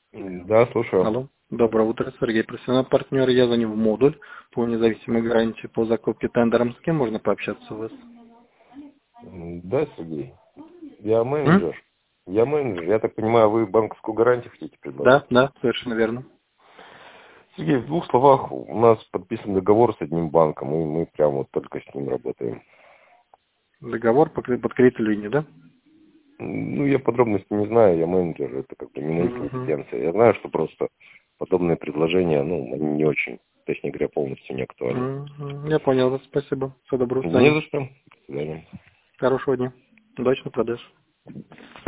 Да, слушаю. Алло. Доброе утро, Сергей, профессиональный партнер. Я звоню в модуль по независимой гарантии по закупке тендером. С кем можно пообщаться у вас? Да, Сергей. Я менеджер. Я так понимаю, вы банковскую гарантию хотите предложить? Да, совершенно верно. Сергей, в двух словах, у нас подписан договор с одним банком, и мы прямо вот только с ним работаем. Договор по кредитной линии, да? Ну, я подробности не знаю, я менеджер, это как бы не мои Угу. компетенции. Я знаю, что просто подобные предложения, ну, они не очень, точнее говоря, полностью не актуальны. Я понял вас, спасибо. Всего доброго, Не свидания. за что. До свидания. Хорошего дня. Удачных продаж.